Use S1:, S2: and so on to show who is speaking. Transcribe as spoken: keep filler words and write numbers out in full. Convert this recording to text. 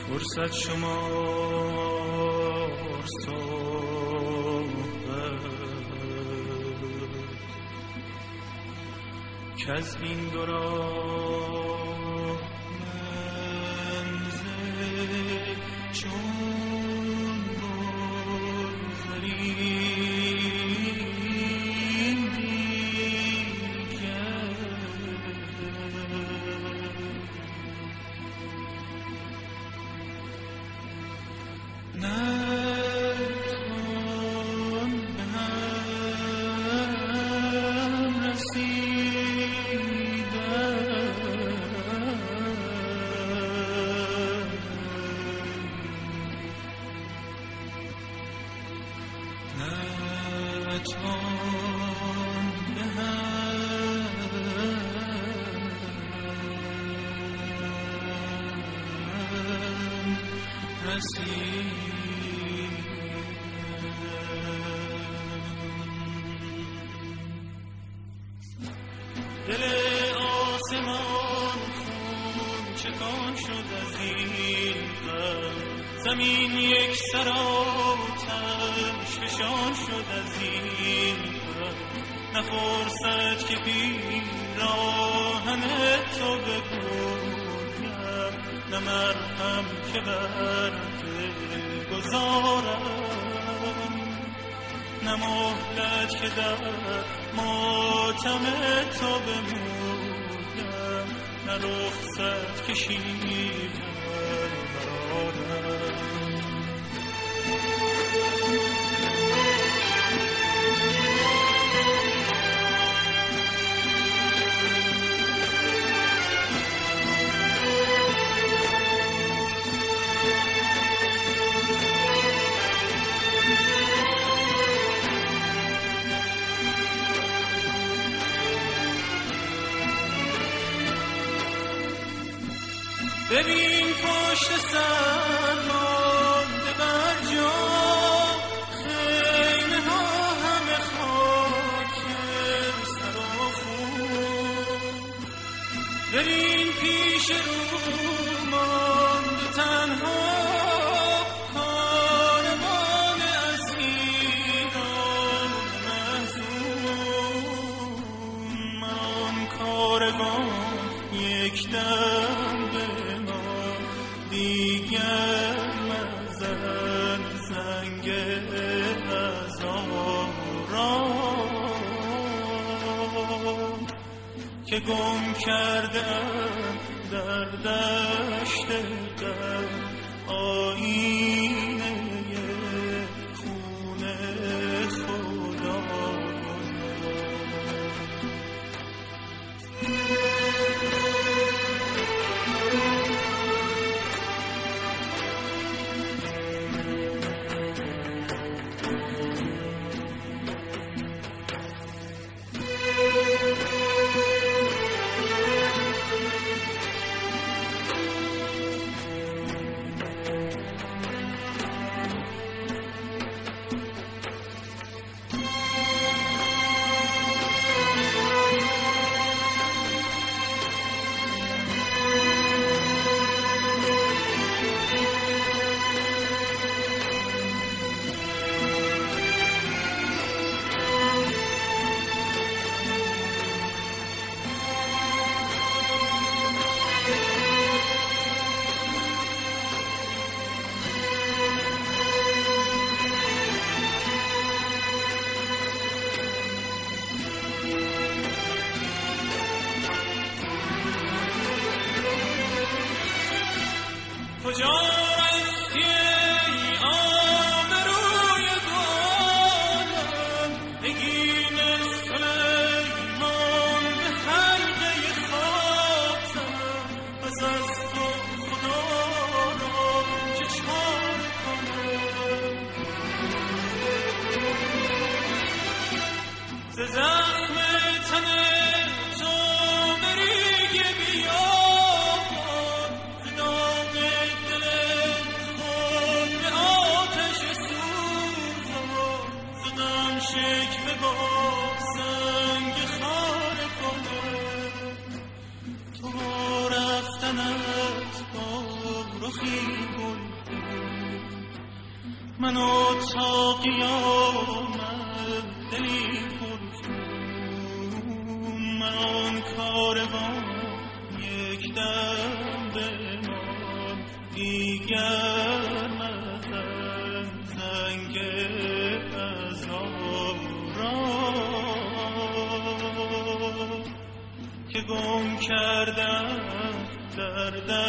S1: فرصت شمار صحبت که از این دو راه منزل چون بگذریم دیگر نتوان به هم رسیدن نتوان به هم رسیدن دل آسمان خون چکان شد از این قلب زمین یک سر آتش فشان شد از این قلب نفرصت که پیراهن تو بپویم نه مرهم که بر دل گذارم نه مهلت که در ماتم تو بمویم نه رخصت که شیون برارم ببین پشت سر مانده بر جا خیمه ها همه خاک سر و خون ببین پیش رو مانده تنها کاروان اسیران محزون من کاروان یک دم دیگر مزن زنگ هزاران که گم کردم در دشت غم آینه خون خدا کجا رفتی ای آبروی بالم نگین سلیمان به حلقه خاطرم پس از تو خدا را چه چاره کنم ز زخم تن تو بریگ بیابان شکوه با سنگ خاره کنه تو رفتنت با رخی گل منو تا قیامت دلی پرخون من آن کاروان یک دم بمان دیگر نزن زنگ عذاب را که گم کردم در در